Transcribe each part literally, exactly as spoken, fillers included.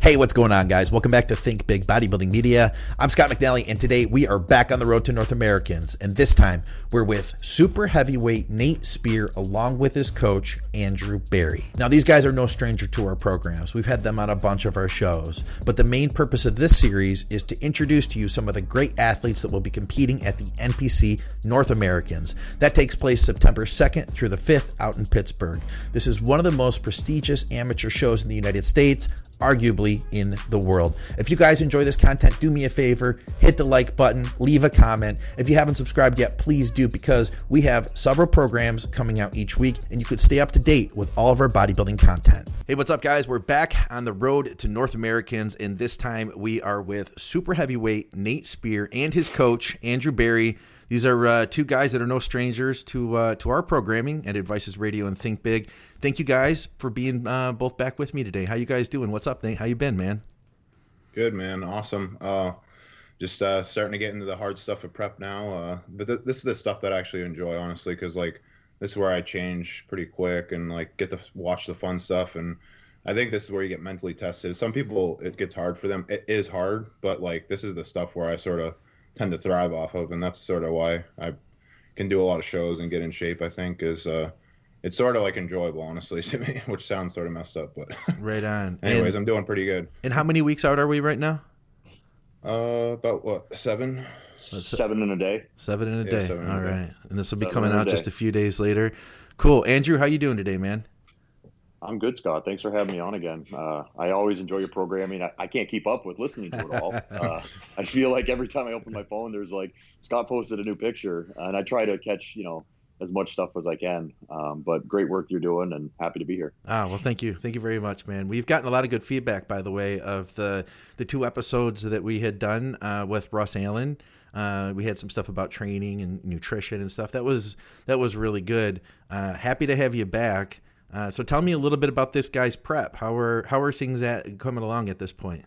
Hey, what's going on, guys? Welcome back to Think Big Bodybuilding Media. I'm Scott McNally, and today we are back on the road to North Americans, and this time we're with super heavyweight Nate Spear along with his coach, Andrew Berry. Now, these guys are no stranger to our programs. We've had them on a bunch of our shows, but the main purpose of this series is to introduce to you some of the great athletes that will be competing at the N P C North Americans. That takes place September second through the fifth out in Pittsburgh. This is one of the most prestigious amateur shows in the United States, arguably in the world. If you guys enjoy this content, do me a favor, hit the like button, leave a comment. If you haven't subscribed yet, please do, because we have several programs coming out each week and you could stay up to date with all of our bodybuilding content. Hey, what's up, guys? We're back on the road to North Americans, and this time we are with super heavyweight Nate Spear and his coach, Andrew Berry. These are uh, two guys that are no strangers to uh, to our programming at Advices Radio and Think Big. Thank you guys for being uh, both back with me today. How you guys doing? What's up, Nate? How you been, man? Good, man. Awesome. Uh, just uh, starting to get into the hard stuff of prep now. Uh, but th- this is the stuff that I actually enjoy, honestly, because like this is where I change pretty quick and like get to watch the fun stuff. And I think this is where you get mentally tested. Some people, it gets hard for them. It is hard, but like this is the stuff where I sort of tend to thrive off of, and that's sort of why I can do a lot of shows and get in shape. I think is uh, it's sort of like enjoyable, honestly, to me, which sounds sort of messed up, but right on. Anyways, and, I'm doing pretty good. And how many weeks out are we right now? Uh, about what, seven? Seven in a day. Seven in a Yeah, day. seven in a All day. right, and this will be Seven coming in a out day. just a few days later. Cool, Andrew. How you doing today, man? I'm good, Scott. Thanks for having me on again. Uh, I always enjoy your programming. I, I can't keep up with listening to it all. Uh, I feel like every time I open my phone, there's like Scott posted a new picture, and I try to catch, you know, as much stuff as I can. Um, but great work you're doing, and happy to be here. Ah, well, thank you. Thank you very much, man. We've gotten a lot of good feedback, by the way, of the the two episodes that we had done uh, with Russ Allen. Uh, we had some stuff about training and nutrition and stuff. That was that was really good. Uh, happy to have you back. Uh, so tell me a little bit about this guy's prep. How are how are things at coming along at this point?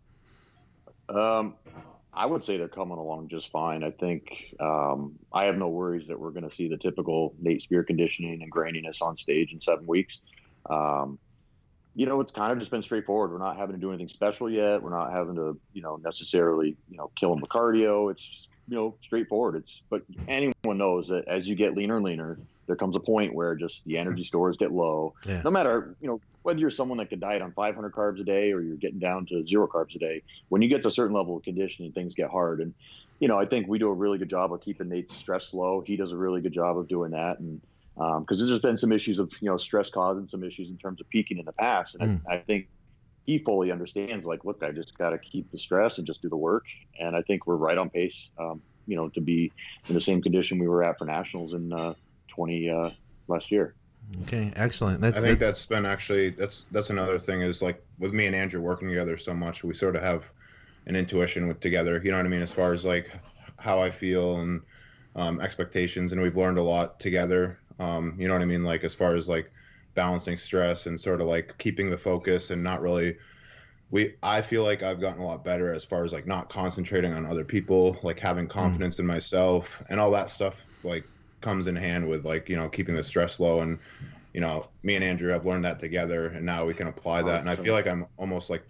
Um, I would say they're coming along just fine. I think um, I have no worries that we're going to see the typical Nate Spear conditioning and graininess on stage in seven weeks. Um, you know, it's kind of just been straightforward. We're not having to do anything special yet. We're not having to, you know, necessarily, you know, kill them with cardio. It's just, you know, straightforward. It's, but anyone knows that as you get leaner and leaner, there comes a point where just the energy stores get low. Yeah. No matter, you know, whether you're someone that could diet on five hundred carbs a day or you're getting down to zero carbs a day, when you get to a certain level of conditioning, things get hard. And, you know, I think we do a really good job of keeping Nate's stress low. He does a really good job of doing that. And um, because there's just been some issues of, you know, stress causing some issues in terms of peaking in the past. And Mm. I, I think he fully understands, like, look, I just got to keep the stress and just do the work. And I think we're right on pace, um, you know, to be in the same condition we were at for nationals in uh, twenty uh, last year. Okay, excellent. That's, I think that, that's been actually that's that's another thing is like with me and Andrew working together so much, we sort of have an intuition with together. You know what I mean? As far as like how I feel and um, expectations, and we've learned a lot together. Um, you know what I mean? Like as far as like balancing stress and sort of like keeping the focus and not really. We I feel like I've gotten a lot better as far as like not concentrating on other people, like having confidence mm. in myself and all that stuff. Like comes in hand with like, you know, keeping the stress low. And, you know, me and Andrew have learned that together, and now we can apply that. And I feel like I'm almost like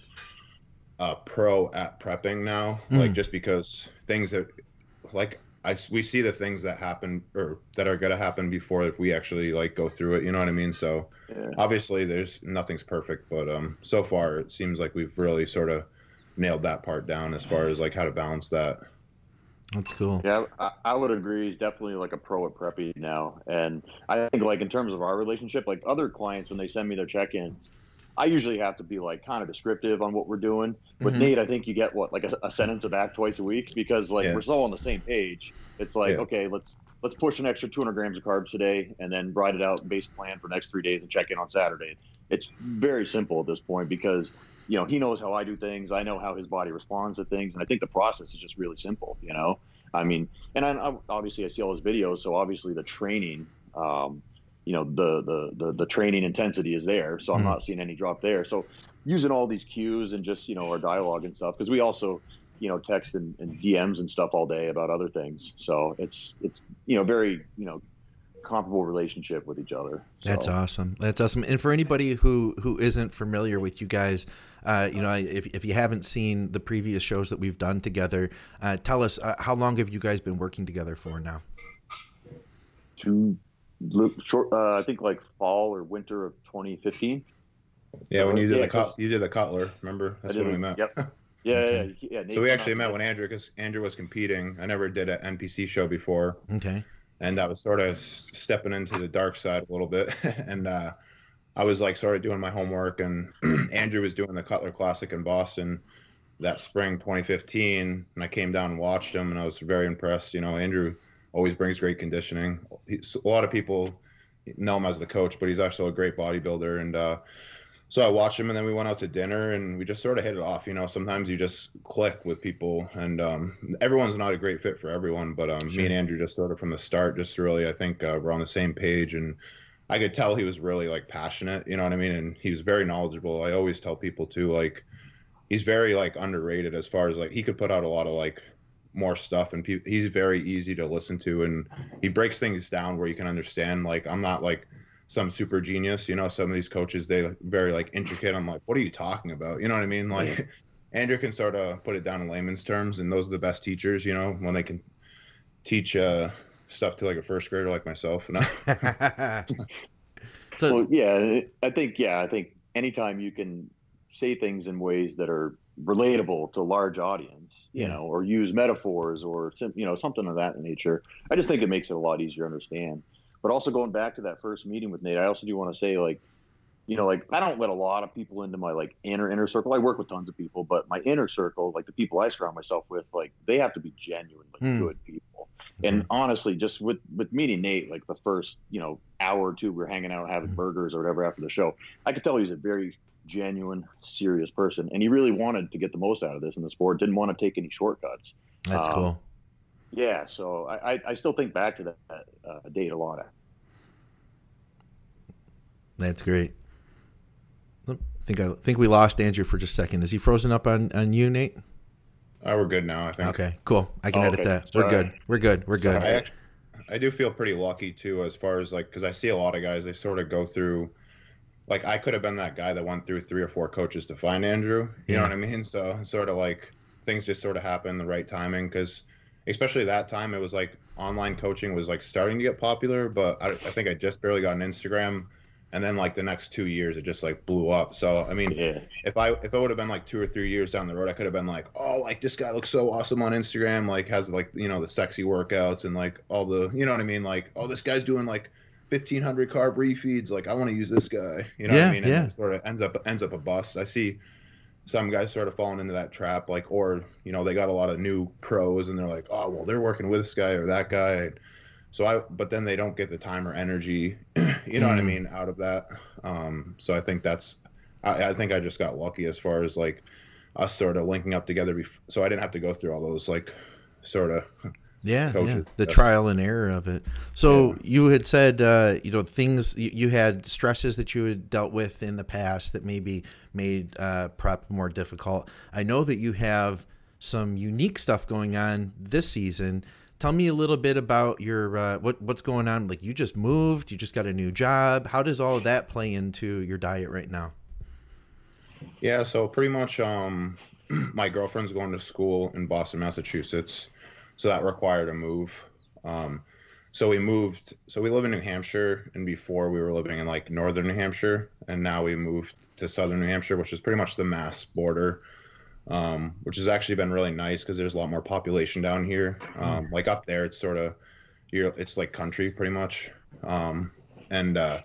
a pro at prepping now, mm. like just because things that like I, we see the things that happen or that are going to happen before if we actually like go through it. You know what I mean? So Yeah. obviously there's nothing's perfect, but um, so far it seems like we've really sort of nailed that part down as far as like how to balance that. that's cool. Yeah, I, I would agree. He's definitely like a pro at prepping now. And I think like in terms of our relationship, like other clients, when they send me their check-ins, I usually have to be like kind of descriptive on what we're doing. With Mhm. Nate, I think you get what, like a, a sentence of act twice a week, because like Yeah. we're so on the same page. It's like, Yeah. okay, let's let's push an extra two hundred grams of carbs today, and then write it out base plan for next three days and check in on Saturday. It's very simple at this point because, you know, he knows how I do things. I know how his body responds to things. And I think the process is just really simple, you know? I mean, and I, I obviously I see all his videos. So obviously the training, um, you know, the, the, the, the training intensity is there. So I'm Mhm. not seeing any drop there. So using all these cues and just, you know, our dialogue and stuff, because we also, you know, text and, and D Ms and stuff all day about other things. So it's, it's, you know, very, you know, comparable relationship with each other. So. That's awesome. That's awesome. And for anybody who, who isn't familiar with you guys, uh, you know, if, if you haven't seen the previous shows that we've done together, uh, tell us, uh, how long have you guys been working together for now? Two, short, uh, I think like fall or winter of twenty fifteen. Yeah, when you did yeah, the cut, you did the Cutler, remember? That's when we met. Yep. Yeah, Okay. yeah, yeah. Nate So we actually met there. when Andrew, because Andrew was competing. I never did an N P C show before. Okay. And I was sort of stepping into the dark side a little bit. and uh, I was like sort of doing my homework, and Andrew was doing the Cutler Classic in Boston that spring twenty fifteen. And I came down and watched him, and I was very impressed. You know, Andrew always brings great conditioning. He's, a lot of people know him as the coach, but he's also a great bodybuilder. And uh, so I watched him, and then we went out to dinner, and we just sort of hit it off. You know, sometimes you just click with people, and um, everyone's not a great fit for everyone. But um, Sure. me and Andrew just sort of from the start, just really, I think uh, we're on the same page, and I could tell he was really like passionate. You know what I mean? And he was very knowledgeable. I always tell people too, like he's very like underrated as far as like he could put out a lot of like more stuff, and pe- he's very easy to listen to, and he breaks things down where you can understand. Like I'm not like some super genius, you know, some of these coaches, they very like intricate. I'm like, what are you talking about? You know what I mean? Like yeah. Andrew can sort of put it down in layman's terms, and those are the best teachers, you know, when they can teach uh, stuff to like a first grader like myself. No. So Well, yeah, I think, yeah, I think anytime you can say things in ways that are relatable to a large audience, you Yeah. know, or use metaphors or, sim- you know, something of that nature, I just think it makes it a lot easier to understand. But also going back to that first meeting with Nate, I also do want to say, like, you know, like I don't let a lot of people into my like inner inner circle. I work with tons of people, but my inner circle, like the people I surround myself with, like they have to be genuinely Mm. good people. And honestly, just with with meeting Nate, like the first, you know, hour or two, we we're hanging out having Mm. burgers or whatever after the show. I could tell he's a very genuine, serious person, and he really wanted to get the most out of this in the sport. Didn't want to take any shortcuts. that's Um, cool. Yeah, so I, I, I still think back to that uh, date a lot. That's great. I think I think we lost Andrew for just a second. Is he frozen up on, on you, Nate? Oh, we're good now, I think. Okay, cool. I can Oh, edit okay. that. We're Sorry. good. We're good. We're good. I actually, I do feel pretty lucky too, as far as like, because I see a lot of guys, they sort of go through, like I could have been that guy that went through three or four coaches to find Andrew. You Yeah. know what I mean? So sort of like things just sort of happen the right timing, because especially that time it was like online coaching was like starting to get popular, but I, I think I just barely got an Instagram. And then like the next two years, it just like blew up. So I mean, Yeah. if I if it would have been like two or three years down the road, I could have been like, oh, like this guy looks so awesome on Instagram, like has like you know the sexy workouts and like all the you know what I mean, like oh this guy's doing like fifteen hundred carb refeeds, like I want to use this guy, you know Yeah, what I mean? And yeah. it sort of ends up ends up a bust. I see some guys sort of falling into that trap, like or you know they got a lot of new pros and they're like, oh well they're working with this guy or that guy. So I, but then they don't get the time or energy, you know what I Mm. mean, out of that. Um, so I think that's, I, I think I just got lucky as far as like us sort of linking up together. Bef- so I didn't have to go through all those like sort of. Yeah, coaches. yeah. The Yes. trial and error of it. So Yeah. you had said, uh, you know, things you, you had stresses that you had dealt with in the past that maybe made uh, prep more difficult. I know that you have some unique stuff going on this season. Tell me a little bit about your uh, what what's going on. Like you just moved, you just got a new job. How does all of that play into your diet right now? Yeah, so pretty much um, my girlfriend's going to school in Boston, Massachusetts. So that required a move. Um, so we moved, so we live in New Hampshire, and before we were living in like northern New Hampshire, and now we moved to southern New Hampshire, which is pretty much the Mass border, um, which has actually been really nice because there's a lot more population down here. Um, like up there, it's sort of, you're, it's like country pretty much. Um, and uh,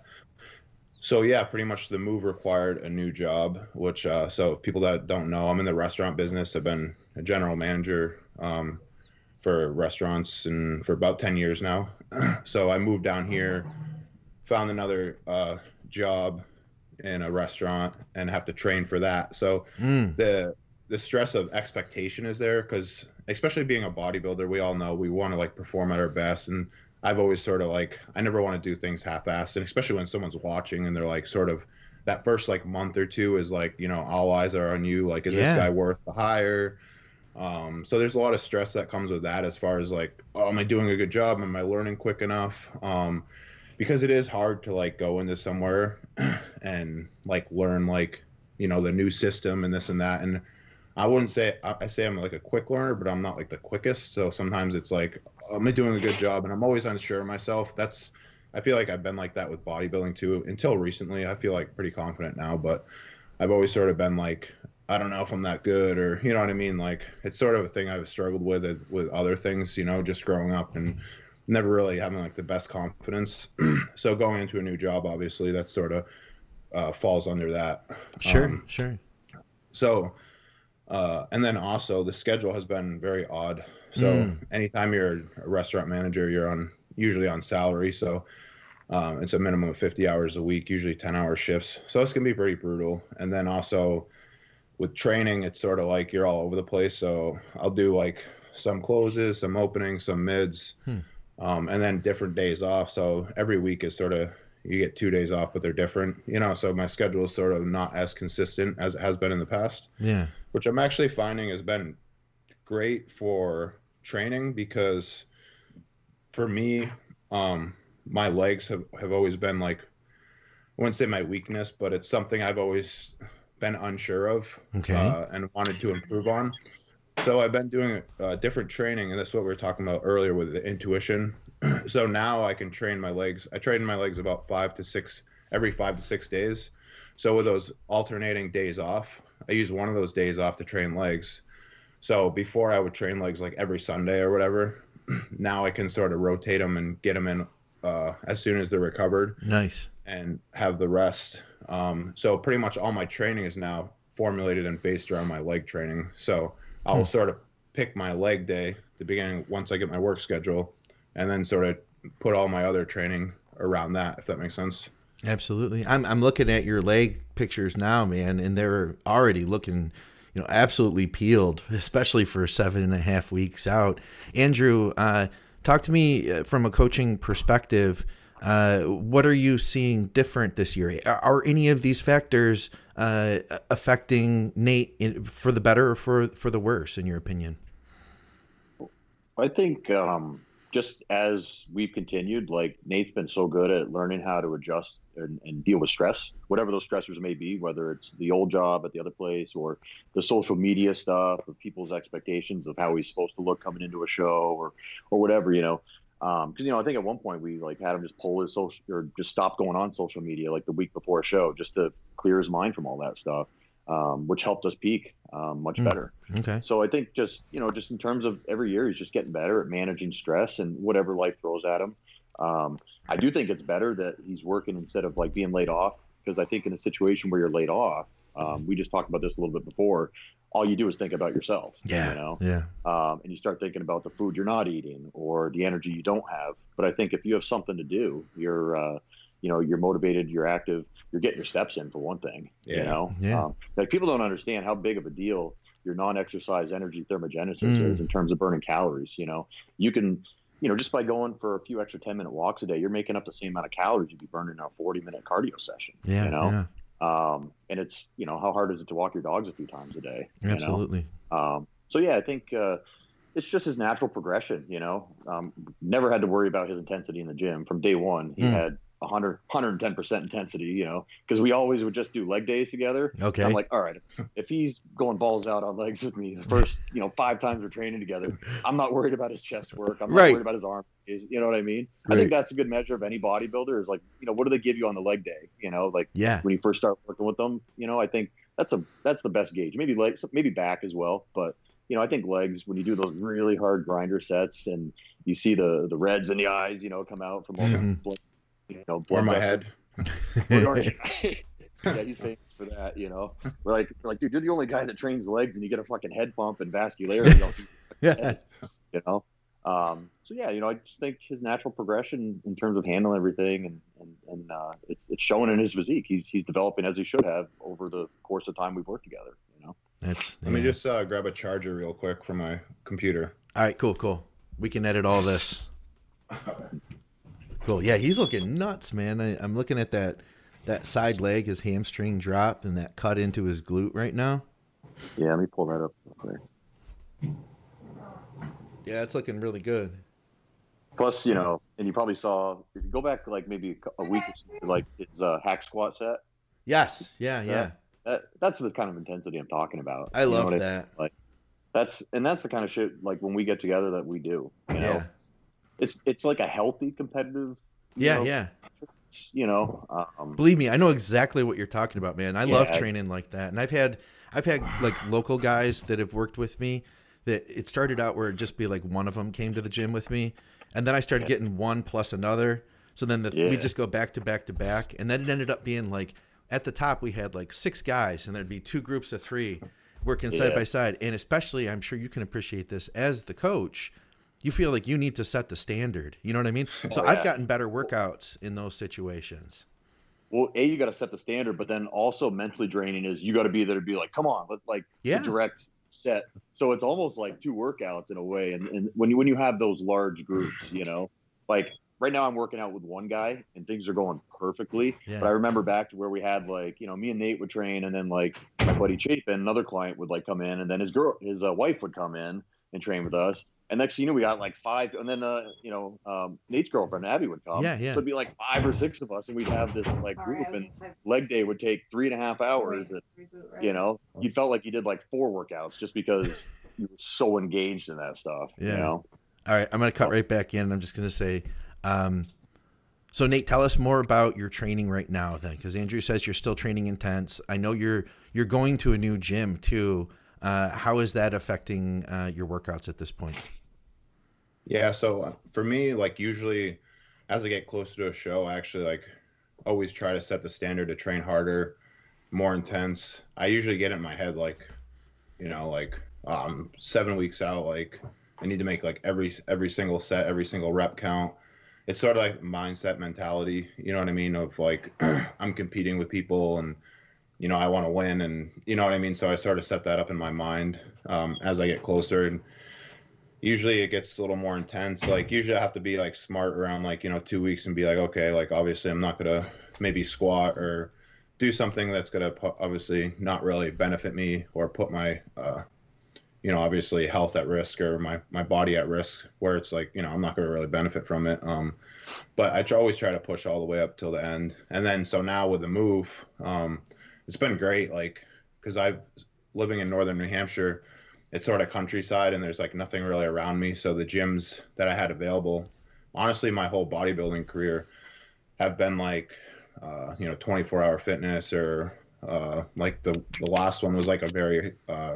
so yeah, pretty much the move required a new job, which uh, so people that don't know, I'm in the restaurant business. I've been a general manager um, for restaurants and for about ten years now. So I moved down here, found another uh, job in a restaurant, and have to train for that. So Mm. the the stress of expectation is there, because especially being a bodybuilder, we all know we want to like perform at our best. And I've always sort of like, I never want to do things half-assed, and especially when someone's watching and they're like sort of that first like month or two is like, you know, all eyes are on you. Like, is Yeah. this guy worth the hire? Um, so there's a lot of stress that comes with that as far as like, oh, am I doing a good job? Am I learning quick enough? Um, because it is hard to like go into somewhere and like learn like, you know, the new system and this and that. And I wouldn't say, I say I'm like a quick learner, but I'm not like the quickest. So sometimes it's like, am I doing a good job? And I'm always unsure of myself. That's, I feel like I've been like that with bodybuilding too, until recently. I feel like pretty confident now, but I've always sort of been like, I don't know if I'm that good, or, you know what I mean? Like, it's sort of a thing I've struggled with, with other things, you know, just growing up and never really having like the best confidence. So going into a new job, obviously that sort of uh, falls under that. Sure. Um, sure. So, Uh, and then also the schedule has been very odd. So Mm. anytime you're a restaurant manager, you're on usually on salary. So um, it's a minimum of fifty hours a week, usually ten hour shifts. So it's going to be pretty brutal. And then also with training, it's sort of like you're all over the place. So I'll do like some closes, some openings, some mids, Hmm. um, and then different days off. So every week is sort of, you get two days off, but they're different, you know, so my schedule is sort of not as consistent as it has been in the past. Yeah. Which I'm actually finding has been great for training, because for me, um, my legs have, have always been like, I wouldn't say my weakness, but it's something I've always been unsure of Okay. uh, and wanted to improve on. So I've been doing uh, different training, and that's what we were talking about earlier with the intuition. So now I can train my legs. I train my legs about five to six, every five to six days. So with those alternating days off, I use one of those days off to train legs. So before I would train legs like every Sunday or whatever. Now I can sort of rotate them and get them in uh, as soon as they're recovered. Nice. And have the rest. Um, so pretty much all my training is now formulated and based around my leg training. So I'll hmm. sort of pick my leg day at the beginning once I get my work schedule, and then sort of put all my other training around that, if that makes sense. Absolutely. I'm I'm looking at your leg pictures now, man, and they're already looking, you know, absolutely peeled, especially for seven and a half weeks out. Andrew, uh, talk to me from a coaching perspective. Uh, what are you seeing different this year? Are, are any of these factors uh, affecting Nate in, for the better or for, for the worse, in your opinion? I think um, just as we've continued, like Nate's been so good at learning how to adjust and, and deal with stress, whatever those stressors may be, whether it's the old job at the other place or the social media stuff or people's expectations of how he's supposed to look coming into a show or, or whatever, you know. Um, cause you know, I think at one point we like had him just pull his social or just stop going on social media like the week before a show, just to clear his mind from all that stuff, um, which helped us peak um, much mm, better. Okay. So I think just, you know, just in terms of every year, he's just getting better at managing stress and whatever life throws at him. Um, I do think it's better that he's working instead of like being laid off, because I think in a situation where you're laid off, um, we just talked about this a little bit before, all you do is think about yourself. Yeah. You know? Yeah. Um, and you start thinking about the food you're not eating or the energy you don't have. But I think if you have something to do, you're, uh, you know, you're motivated, you're active, you're getting your steps in for one thing, yeah. you know, yeah. um, like people don't understand how big of a deal your non-exercise energy thermogenesis mm. is in terms of burning calories. You know, you can, you know, just by going for a few extra ten minute walks a day, you're making up the same amount of calories you'd be burning in a forty minute cardio session, yeah, you know? Yeah. Um, and it's, you know, how hard is it to walk your dogs a few times a day? Absolutely. You know? Um, so yeah, I think, uh, it's just his natural progression, you know, um, never had to worry about his intensity in the gym from day one. He mm. had one hundred, one hundred ten percent intensity, you know, because we always would just do leg days together. Okay. I'm like, all right, if he's going balls out on legs with me the first, you know, five times we're training together, I'm not worried about his chest work. I'm not right. worried about his arm. You know what I mean? Right. I think that's a good measure of any bodybuilder is like, you know, what do they give you on the leg day? You know, like yeah. when you first start working with them, you know, I think that's a, that's the best gauge. Maybe legs, maybe back as well. But, you know, I think legs, when you do those really hard grinder sets and you see the, the reds in the eyes, you know, come out from all mm-hmm. the blood, you know, blood or my head. Yeah, he's famous for that, you know. We're like, we're like, dude, you're the only guy that trains legs and you get a fucking head pump and vascularity. yeah. You know? Um, so yeah, you know, I just think his natural progression in terms of handling everything and, and, and uh, it's, it's showing in his physique. He's, he's developing as he should have over the course of time we've worked together, you know? That's, Let yeah. me just uh, grab a charger real quick from my computer. All right, cool, cool. We can edit all this. Cool. Yeah, he's looking nuts, man. I, I'm looking at that that side leg, his hamstring dropped, and that cut into his glute right now. Yeah, let me pull that up real quick. Yeah, it's looking really good. Plus, you know, and you probably saw if you go back like maybe a week or something, like his uh, hack squat set. Yes. Yeah. Yeah. That, that, that's the kind of intensity I'm talking about. I You know love what that. I, like that's and that's the kind of shit like when we get together that we do. You know, Yeah. it's it's like a healthy competitive. You Yeah. know, Yeah. You know, um, Believe me, I know exactly what you're talking about, man. I love Yeah. training like that. And I've had I've had like local guys that have worked with me that it started out where it'd just be like one of them came to the gym with me, and then I started Yeah. getting one plus another. So then the, Yeah. we just go back to back to back, and then it ended up being like at the top we had like six guys, and there'd be two groups of three working side Yeah. by side. And especially, I'm sure you can appreciate this as the coach. You feel like you need to set the standard. You know what I mean? So Oh, I've yeah. gotten better workouts in those situations. well, a you got to set the standard, but then also mentally draining is you got to be there to be like, come on, but like Yeah. the direct set. So it's almost like two workouts in a way. And, and when you when you have those large groups, you know, like right now I'm working out with one guy and things are going perfectly. Yeah. But I remember back to where we had like, you know, me and Nate would train, and then like my buddy Chapin, another client, would like come in, and then his girl, his uh, wife would come in and train with us. And next thing you know, we got like five, and then uh, you know, um, Nate's girlfriend Abby would come. Yeah, yeah. So it'd be like five or six of us, and we'd have this like Sorry, group, I was and just typing. leg day would take three and a half hours. And, Reboot, right? you know, you felt like you did like four workouts just because you were so engaged in that stuff. Yeah. You know, All right, I'm going to cut right back in. I'm just going to say, um, so Nate, tell us more about your training right now, then, because Andrew says you're still training intense. I know you're you're going to a new gym too. Uh, how is that affecting uh, your workouts at this point? Yeah, so uh, for me, like usually as I get closer to a show, I actually like always try to set the standard to train harder, more intense. I usually get it in my head like, you know, like um seven weeks out, like I need to make like every every single set, every single rep count. It's sort of like mindset mentality, you know what I mean? Of like I'm competing with people and you know I want to win, and you know what I mean. So I sort of set that up in my mind um, as I get closer, and usually it gets a little more intense. Like usually I have to be like smart around like, you know, two weeks and be like, okay, like obviously I'm not going to maybe squat or do something that's going to obviously not really benefit me or put my, uh, you know, obviously health at risk or my, my body at risk, where it's like, you know, I'm not going to really benefit from it. Um, but I try, always try to push all the way up till the end. And then, so now with the move, um, it's been great. Like, cause I've living in Northern New Hampshire, it's sort of countryside and there's like nothing really around me. So the gyms that I had available, honestly, my whole bodybuilding career have been like, uh, you know, twenty-four hour fitness, or uh, like the, the last one was like a very uh,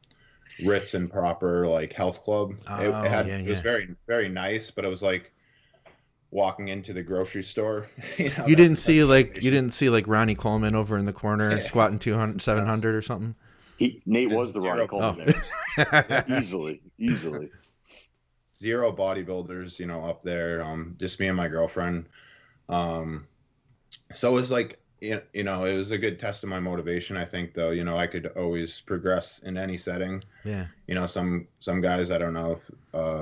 Ritz and proper like health club. Oh, it, it, had, yeah, it was yeah. very, very nice, but it was like walking into the grocery store. you know, You didn't that's- see that's like the you didn't see like Ronnie Coleman over in the corner Yeah. squatting two hundred, seven hundred or something. he Nate was the Zero. Ronnie Coleman Oh. there, easily, easily. Zero bodybuilders, you know, up there. Um, just me and my girlfriend. Um, so it was like, you you know, it was a good test of my motivation. I think, though, you know, I could always progress in any setting. Yeah. You know, some some guys, I don't know if uh,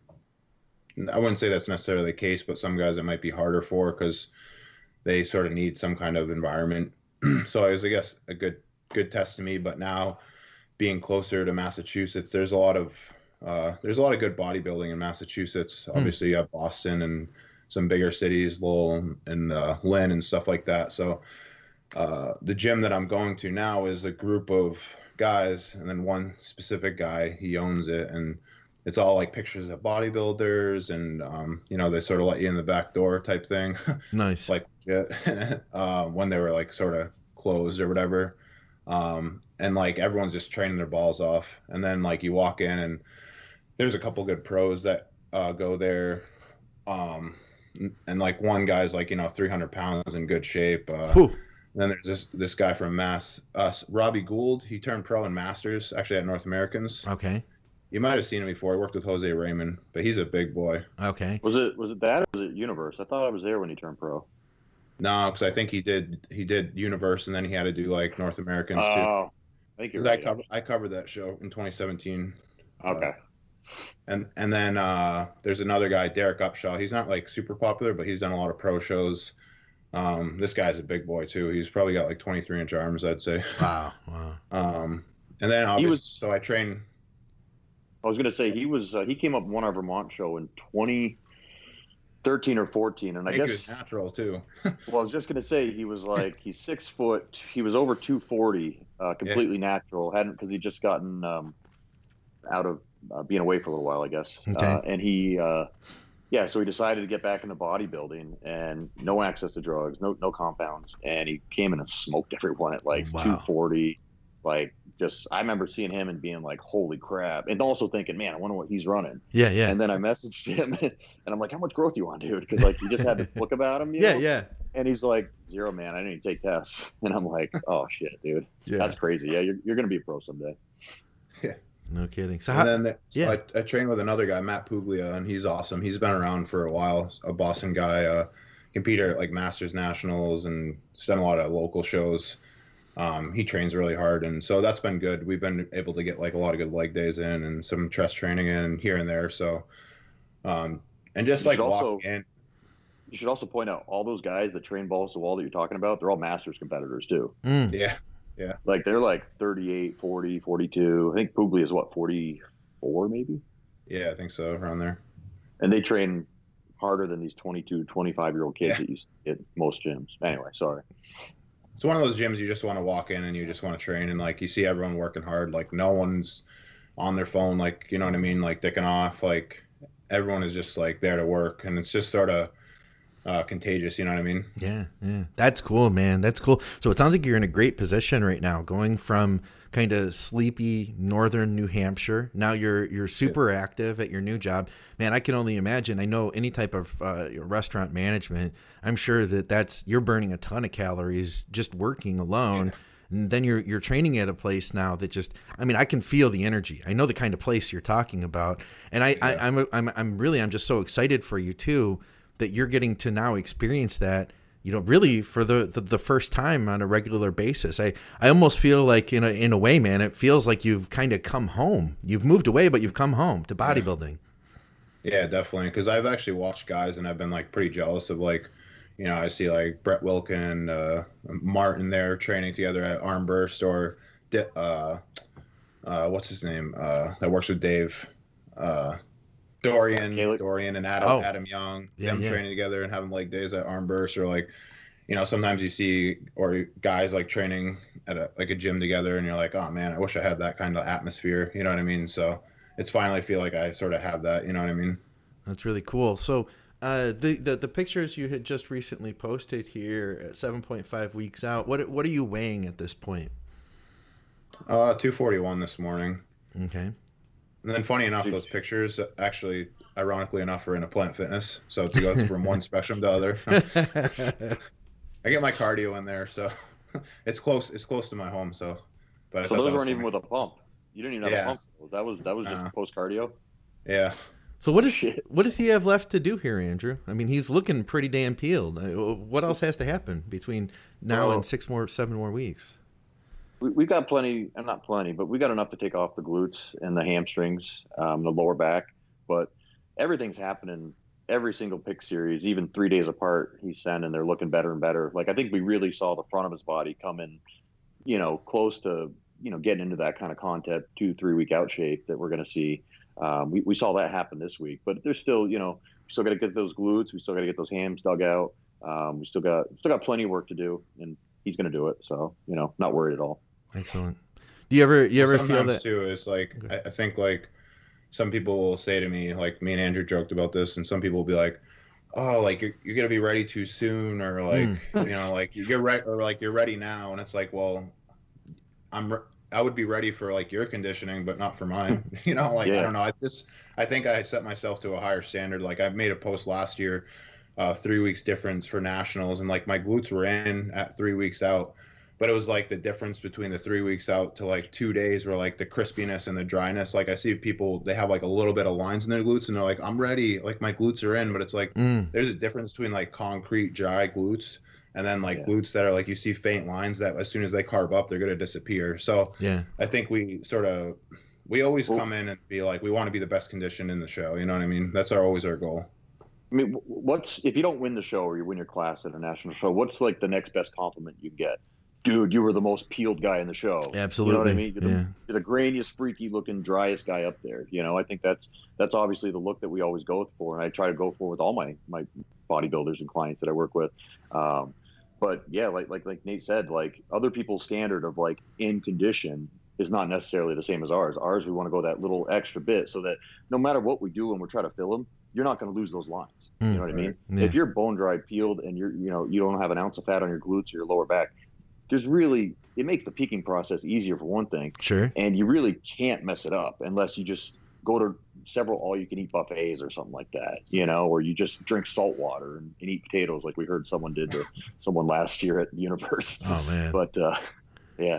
I wouldn't say that's necessarily the case, but some guys it might be harder for because they sort of need some kind of environment. So it was, I guess, a good good test to me. But now, being closer to Massachusetts, there's a lot of uh, there's a lot of good bodybuilding in Massachusetts. Obviously, you have Boston and some bigger cities, Lowell and uh, Lynn and stuff like that. So uh, the gym that I'm going to now is a group of guys, and then one specific guy, he owns it, and it's all like pictures of bodybuilders, and um, you know, they sort of let you in the back door type thing. Nice. like yeah, uh, when they were like sort of closed or whatever. Um, and like everyone's just training their balls off, and then like you walk in and there's a couple good pros that uh, go there. Um, and like one guy's like, you know, three hundred pounds in good shape. Uh, Whew. then there's this this guy from Mass, uh, Robbie Gould. He turned pro in Masters, actually at North Americans. Okay. You might have seen him before. He worked with Jose Raymond, but he's a big boy. Okay. Was it was it that or was it Universe? I thought I was there when he turned pro. No, because I think he did he did Universe, and then he had to do like North Americans too. Oh, I think you're 'Cause I right. covered I covered that show in twenty seventeen. Okay. And and then uh, there's another guy, Derek Upshaw. He's not like super popular, but he's done a lot of pro shows. Um, this guy's a big boy too. He's probably got like twenty-three inch arms, I'd say. Wow. Wow. Um, and then obviously, was- so I train. I was gonna say he was uh, he came up and won our Vermont show in twenty thirteen or fourteen, and I, I guess he was natural too. Well, I was just gonna say he was like he's six foot. He was over two forty, uh, completely yeah. natural. Hadn't because he just gotten um, out of uh, being away for a little while, I guess. Okay. Uh, and he, uh, yeah, so he decided to get back into bodybuilding and no access to drugs, no no compounds, and he came in and smoked everyone at like wow. two forty. Like, just I remember seeing him and being like, holy crap, and also thinking, man, I wonder what he's running. Yeah, yeah. And then I messaged him and I'm like, how much growth you want, dude? Because like you just had this look about him. You yeah, know? yeah. And he's like, zero, man. I didn't even take tests. And I'm like, oh shit, dude. Yeah. That's crazy. Yeah, you're you're gonna be a pro someday. Yeah. No kidding. So and how, then the, yeah. so I, I trained with another guy, Matt Puglia, and he's awesome. He's been around for a while. A Boston guy, uh, competed at like Masters Nationals and done a lot of local shows. Um, he trains really hard, and so that's been good. We've been able to get like a lot of good leg days in and some chest training in here and there. So, um, and just you like also, walking in. You should also point out all those guys that train balls to wall that you're talking about. They're all Masters competitors too. Mm. Yeah, yeah. Like they're like thirty-eight, forty, forty-two. I think Puglia is what, forty-four maybe. Yeah, I think so, around there. And they train harder than these twenty-two, twenty-five year old kids yeah. that you see at most gyms. Anyway, sorry. It's one of those gyms you just want to walk in and you just want to train, and like you see everyone working hard, like no one's on their phone, like, you know what I mean, like dicking off, like everyone is just like there to work, and it's just sort of uh, contagious, you know what I mean? Yeah, yeah. That's cool, man. That's cool. So it sounds like you're in a great position right now, going from kind of sleepy northern New Hampshire. Now you're you're super yeah. active at your new job. Man, I can only imagine. I know any type of uh, restaurant management, I'm sure that that's you're burning a ton of calories just working alone. Yeah. And then you're you're training at a place now that just, I mean, I can feel the energy. I know the kind of place you're talking about. And I, yeah. I I'm I'm I'm really I'm just so excited for you too, that you're getting to now experience that, you know, really for the, the, the first time on a regular basis. I, I almost feel like in a, in a way, man, it feels like you've kind of come home. You've moved away, but you've come home to bodybuilding. Yeah, definitely. Cause I've actually watched guys and I've been like pretty jealous of like, you know, I see like Brett Wilkin, uh, Martin there training together at Armburst, or, uh, uh, what's his name? Uh, that works with Dave, uh, Dorian, Caleb. Dorian and Adam, oh. Adam Young, yeah, them yeah. training together and having leg days at Armburst, or like, you know, sometimes you see or guys like training at a like a gym together, and you're like, oh man, I wish I had that kind of atmosphere. You know what I mean? So it's finally feel like I sort of have that. You know what I mean? That's really cool. So uh, the, the the pictures you had just recently posted here at seven point five weeks out. What what are you weighing at this point? Uh, two forty-one this morning. Okay. And then, funny enough, those pictures actually, ironically enough, are in a Planet Fitness. So to go from one spectrum to the other, I get my cardio in there, so it's close. It's close to my home. So, but I so thought those that weren't was even with a pump. You didn't even have yeah. a pump. That was that was just uh, post cardio. Yeah. So what is what does he have left to do here, Andrew? I mean, he's looking pretty damn peeled. What else has to happen between now well, and six more, seven more weeks? We, we've got plenty, and not plenty, but we got enough to take off the glutes and the hamstrings, um, the lower back. But everything's happening every single pick series, even three days apart. He's sending, they're looking better and better. Like I think we really saw the front of his body come in, you know, close to, you know, getting into that kind of content, two, three week out shape that we're going to see. Um, we, we saw that happen this week, but there's still, you know, we still got to get those glutes. We still got to get those hams dug out. Um, we still got, still got plenty of work to do, and he's going to do it. So, you know, not worried at all. Excellent. Do you ever, you ever well, feel that too? Is like, okay. I, I think like some people will say to me, like me and Andrew joked about this, and some people will be like, oh, like you're, you're going to be ready too soon, or like, mm. you know, like you're ready, or like you're ready now. And it's like, well, I'm, re- I would be ready for like your conditioning, but not for mine. You know, like, yeah. I don't know. I just, I think I set myself to a higher standard. Like I made a post last year, uh, three weeks difference for nationals, and like my glutes were in at three weeks out, but it was like the difference between the three weeks out to like two days where like the crispiness and the dryness. Like I see people, they have like a little bit of lines in their glutes and they're like, I'm ready. Like my glutes are in, but it's like, mm. there's a difference between like concrete dry glutes and then like yeah. glutes that are like, you see faint lines that as soon as they carb up, they're going to disappear. So yeah, I think we sort of, we always well, come in and be like, we want to be the best conditioned in the show. You know what I mean? That's our, always our goal. I mean, what's, if you don't win the show or you win your class at a national show, what's like the next best compliment you get? dude, you were the most peeled guy in the show. Absolutely. You know what I mean? You're the, yeah. you're the grainiest, freaky looking, driest guy up there. You know, I think that's that's obviously the look that we always go for, and I try to go for with all my my bodybuilders and clients that I work with. Um, but yeah, like like like Nate said, like other people's standard of like in condition is not necessarily the same as ours. Ours, we want to go that little extra bit so that no matter what we do and we're trying to fill them, you're not going to lose those lines. Mm, you know what right. I mean? Yeah. If you're bone dry, peeled, and you're you know you don't have an ounce of fat on your glutes or your lower back, there's really it makes the peaking process easier for one thing. Sure. And you really can't mess it up unless you just go to several all-you-can-eat buffets or something like that, you know, or you just drink salt water and, and eat potatoes like we heard someone did to someone last year at the Universe. Oh man. But uh, yeah.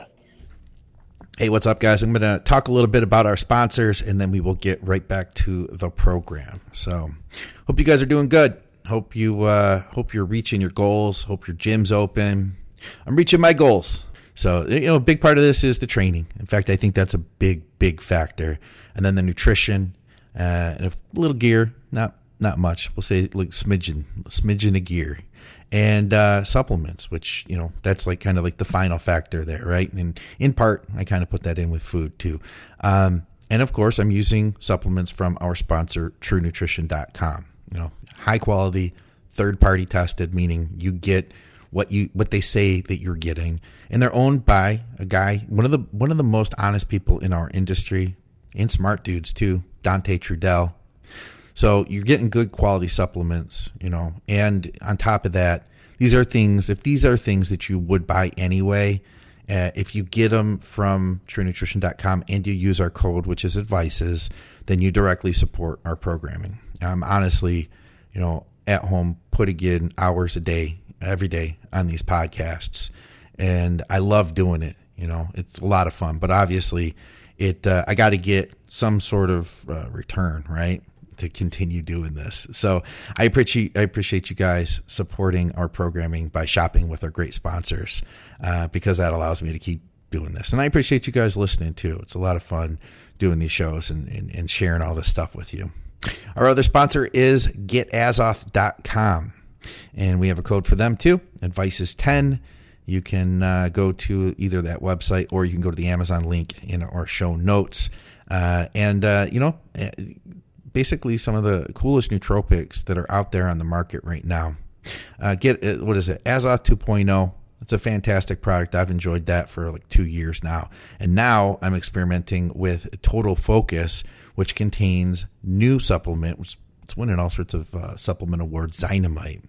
Hey, what's up, guys? I'm going to talk a little bit about our sponsors, and then we will get right back to the program. So, hope you guys are doing good. Hope you uh, hope you're reaching your goals. Hope your gym's open. I'm reaching my goals. So, you know, a big part of this is the training. In fact, I think that's a big, big factor. And then the nutrition uh, and a little gear, not not much. We'll say like smidgen, smidgen of gear. And uh, supplements, which, you know, that's like kind of like the final factor there, right? And in part, I kind of put that in with food too. Um, and of course, I'm using supplements from our sponsor, true nutrition dot com. You know, high quality, third party tested, meaning you get what you what they say that you're getting, and they're owned by a guy, one of the one of the most honest people in our industry, and smart dudes too, Dante Trudell. So you're getting good quality supplements, you know, and on top of that, these are things, if these are things that you would buy anyway, uh, if you get them from true nutrition dot com and you use our code, which is advices, then you directly support our programming. I'm honestly, you know, at home putting in hours a day, every day on these podcasts, and I love doing it. You know, it's a lot of fun, but obviously it, uh, I got to get some sort of uh, return, right, to continue doing this. So I appreciate I appreciate you guys supporting our programming by shopping with our great sponsors, uh, because that allows me to keep doing this. And I appreciate you guys listening too. It's a lot of fun doing these shows and, and, and sharing all this stuff with you. Our other sponsor is get azoth dot com, and we have a code for them too. Advice is ten. You can uh, go to either that website or you can go to the Amazon link in our show notes. Uh, and, uh, you know, basically some of the coolest nootropics that are out there on the market right now. Uh, get, what is it? Azoth two point oh. It's a fantastic product. I've enjoyed that for like two years now. And now I'm experimenting with Total Focus, which contains new supplement. Which it's winning all sorts of uh, supplement awards, Zynamite.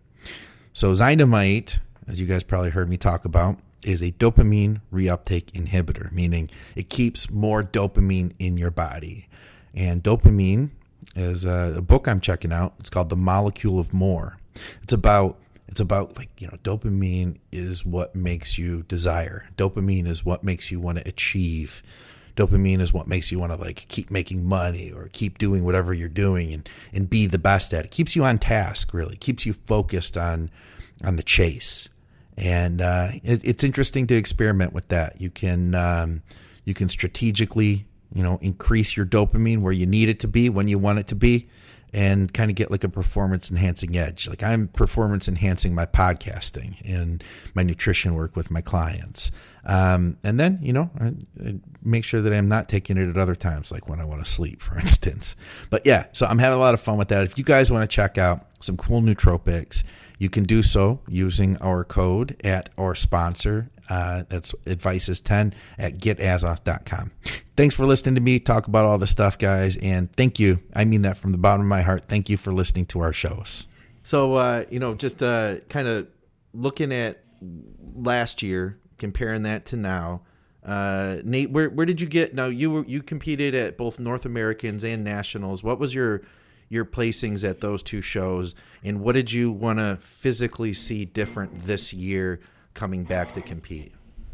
So Zynamite, as you guys probably heard me talk about, is a dopamine reuptake inhibitor, meaning it keeps more dopamine in your body. And dopamine is a, a book I'm checking out. It's called The Molecule of More. It's about it's about like, you know, dopamine is what makes you desire. Dopamine is what makes you want to achieve. Dopamine is what makes you want to like keep making money or keep doing whatever you're doing and, and be the best at it. Keeps you on task, really. Keeps you focused on on the chase. And uh, it, it's interesting to experiment with that. You can um, you can strategically, you know, increase your dopamine where you need it to be when you want it to be, and kind of get like a performance enhancing edge. Like I'm performance enhancing my podcasting and my nutrition work with my clients. Um, and then, you know, I, I make sure that I'm not taking it at other times, like when I want to sleep, for instance. But yeah, so I'm having a lot of fun with that. If you guys want to check out some cool nootropics, you can do so using our code at our sponsor. Uh, that's advice is ten at get azoth dot com. Thanks for listening to me talk about all this stuff, guys. And thank you. I mean that from the bottom of my heart. Thank you for listening to our shows. So, uh, you know, just uh, kind of looking at last year, comparing that to now, uh, Nate, where where did you get? Now, you were you competed at both North Americans and Nationals. What was your your placings at those two shows, and what did you want to physically see different this year coming back to compete?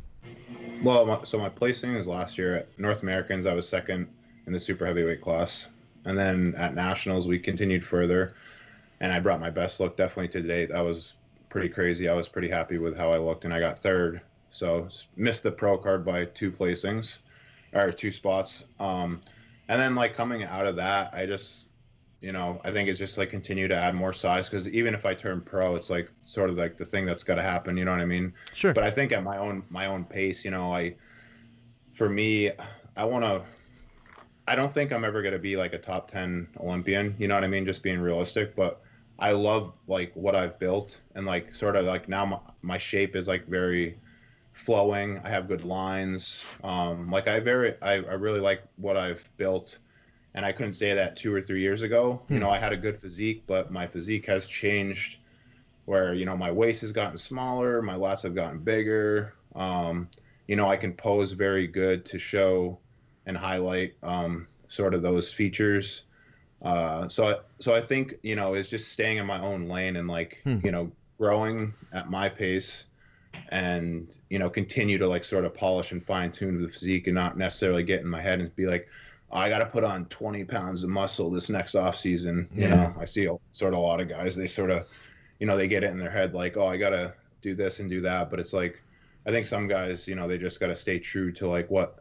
Well, my, so my placing is last year at North Americans. I was second in the super heavyweight class, and then at Nationals we continued further, and I brought my best look definitely to date. That was pretty crazy. I was pretty happy with how I looked, and I got third. So missed the pro card by two placings, or two spots. Um, and then like coming out of that, I just, you know, I think it's just like continue to add more size, because even if I turn pro, it's like sort of like the thing that's got to happen. You know what I mean? Sure. But I think at my own my own pace, you know, I for me, I want to. I don't think I'm ever going to be like a top ten Olympian. You know what I mean? Just being realistic, but I love like what I've built, and like sort of like now my, my shape is like very flowing. I have good lines. Um, like I very, I, I really like what I've built, and I couldn't say that two or three years ago. Hmm. You know, I had a good physique, but my physique has changed where, you know, my waist has gotten smaller, my lats have gotten bigger. Um, you know, I can pose very good to show and highlight um, sort of those features. Uh, so, so I think, you know, it's just staying in my own lane and like, hmm. you know, growing at my pace, and, you know, continue to like sort of polish and fine tune the physique, and not necessarily get in my head and be like, oh, I got to put on twenty pounds of muscle this next off season. You yeah. know, I see a, sort of a lot of guys, they sort of, you know, they get it in their head like, oh, I got to do this and do that. But it's like, I think some guys, you know, they just got to stay true to like what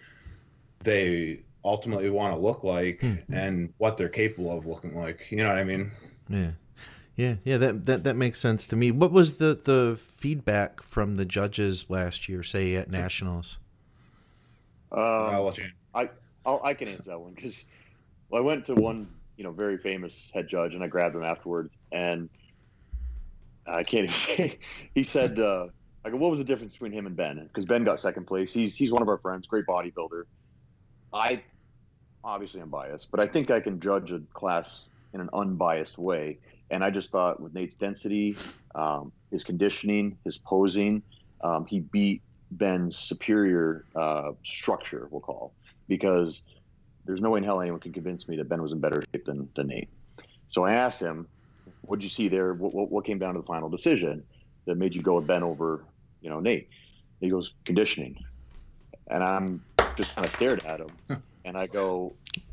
they ultimately want to look like mm-hmm. and what they're capable of looking like. You know what I mean? Yeah. Yeah. Yeah. That, that, that makes sense to me. What was the, the feedback from the judges last year, say at Nationals? Um, I'll let you. I, I'll, I can answer that one. Cause well, I went to one, you know, very famous head judge, and I grabbed him afterwards, and I can't even say, he said, uh, I go, what was the difference between him and Ben? Because Ben got second place. He's, he's one of our friends, great bodybuilder. I obviously am biased, but I think I can judge a class in an unbiased way. And I just thought with Nate's density, um, his conditioning, his posing, um, he beat Ben's superior uh, structure, we'll call, because there's no way in hell anyone can convince me that Ben was in better shape than, than Nate. So I asked him, what did you see there? What, what, what came down to the final decision that made you go with Ben over, you know, Nate? He goes, conditioning. And I'm just kind of stared at him, and I go,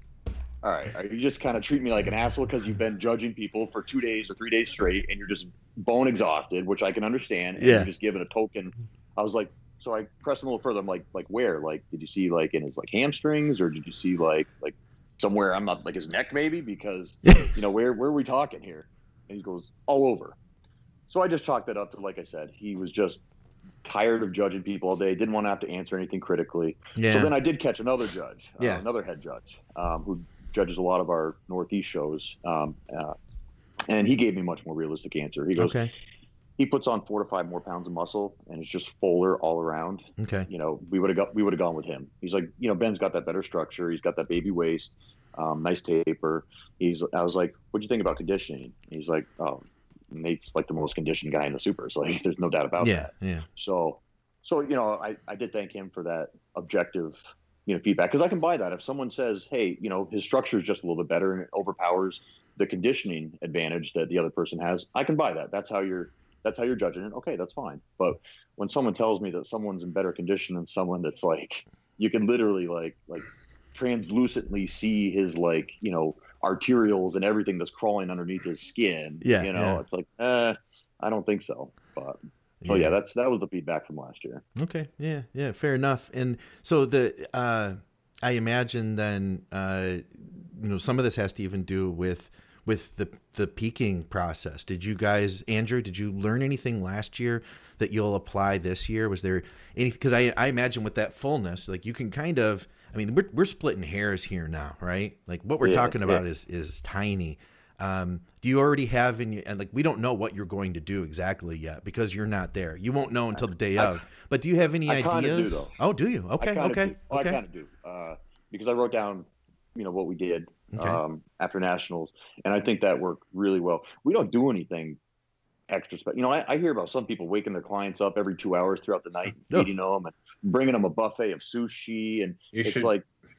all right, are you just kind of treating me like an asshole because you've been judging people for two days or three days straight, and you're just bone exhausted, which I can understand, and yeah. you're just giving a token. I was like, so I pressed him a little further. I'm like, like where? Like, did you see like in his like hamstrings, or did you see like like somewhere? I'm not like his neck maybe, because you know where where are we talking here? And he goes, all over. So I just chalked that up to, like I said, he was just tired of judging people all day, didn't want to have to answer anything critically. Yeah. So then I did catch another judge, yeah. uh, another head judge, um, who judges a lot of our Northeast shows. Um, uh, and he gave me a much more realistic answer. He goes, okay. He puts on four to five more pounds of muscle, and it's just fuller all around. Okay. You know, we would have got, we would have gone with him. He's like, you know, Ben's got that better structure. He's got that baby waist, um, nice taper. He's, I was like, what'd you think about conditioning? He's like, oh, Nate's like the most conditioned guy in the supers. Like, there's no doubt about yeah, that. Yeah. So, so, you know, I, I did thank him for that objective, you know, feedback. Cause I can buy that. If someone says, hey, you know, his structure is just a little bit better and it overpowers the conditioning advantage that the other person has, I can buy that. That's how you're, that's how you're judging it. Okay, that's fine. But when someone tells me that someone's in better condition than someone that's like, you can literally like, like translucently see his like, you know, arterials and everything that's crawling underneath his skin. Yeah, you know, yeah. It's like, eh, I don't think so. But so yeah. yeah, that's that was the feedback from last year. Okay, yeah, yeah, fair enough. And so the uh, I imagine then uh, you know, some of this has to even do with with the the peaking process. Did you guys, Andrew, did you learn anything last year that you'll apply this year? Was there any? Because I I imagine with that fullness, like you can kind of. I mean, we're we're splitting hairs here now, right? Like what we're yeah, talking about yeah. is is tiny. Um, do you already have in your, and like we don't know what you're going to do exactly yet because you're not there. You won't know until the day I, of. But do you have any I ideas? Do, though. Oh, do you? Okay, okay, do. Well, okay. I kind of do uh, because I wrote down, you know, what we did okay. um, after nationals, and I think that worked really well. We don't do anything extra special. You know, I, I hear about some people waking their clients up every two hours throughout the night, and feeding oh. them and bringing them a buffet of sushi, and you it's should, like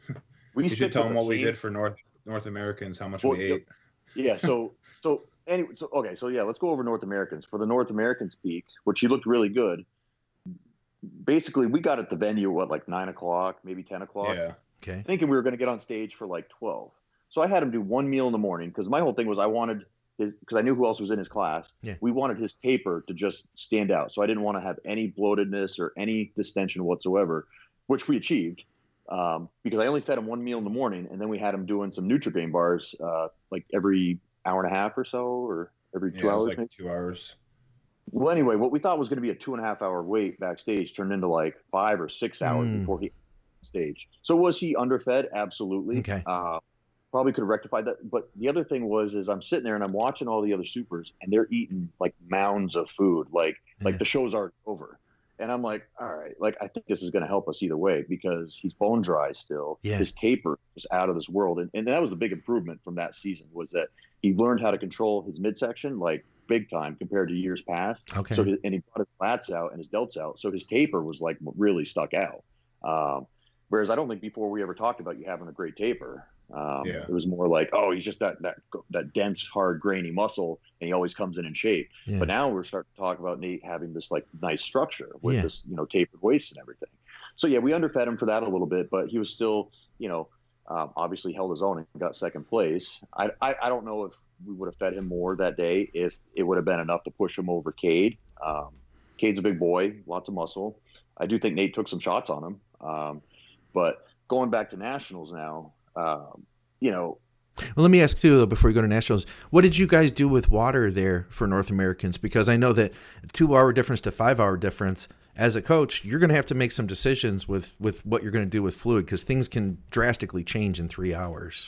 we you should tell them what same... we did for North North Americans, how much well, we ate. Yeah, so so anyway, so okay, so yeah, let's go over North Americans. For the North Americans peak, which he looked really good. Basically, we got at the venue what like nine o'clock, maybe ten o'clock. Yeah. Okay. Thinking we were going to get on stage for like twelve. So I had him do one meal in the morning because my whole thing was I wanted his, because I knew who else was in his class. Yeah. We wanted his taper to just stand out. So I didn't want to have any bloatedness or any distension whatsoever, which we achieved. um, because I only fed him one meal in the morning, and then we had him doing some Nutri-Grain bars uh, like every hour and a half or so, or every two Yeah, it was hours. like maybe. two hours. Well, anyway, what we thought was going to be a two and a half hour wait backstage turned into like five or six hours Mm. before he stage. So was he underfed? Absolutely. Okay. Uh, probably could have rectified that. But the other thing was, is I'm sitting there and I'm watching all the other supers, and they're eating like mounds of food, like Yeah. like the show's already over. And I'm like, all right, like I think this is going to help us either way, because he's bone dry still. Yeah. His taper is out of this world, and and that was the big improvement from that season, was that he learned how to control his midsection like big time compared to years past. Okay. So his, and he brought his lats out and his delts out, so his taper was like really stuck out. Um, whereas I don't think before we ever talked about you having a great taper. Um, Yeah. It was more like, oh, he's just that that that dense, hard, grainy muscle, and he always comes in in shape. Yeah. But now we're starting to talk about Nate having this like nice structure with Yeah. this, you know, tapered waist and everything. So yeah, we underfed him for that a little bit, but he was still, you know, um, obviously held his own and got second place. I, I I don't know if we would have fed him more that day if it would have been enough to push him over Cade. Um, Cade's a big boy, lots of muscle. I do think Nate took some shots on him. Um, but going back to nationals now, um, you know, Well, let me ask too, though, before we go to nationals, what did you guys do with water there for North Americans? Because I know that two hour difference to five hour difference, as a coach, you're going to have to make some decisions with, with what you're going to do with fluid, because things can drastically change in three hours.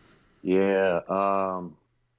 yeah, um,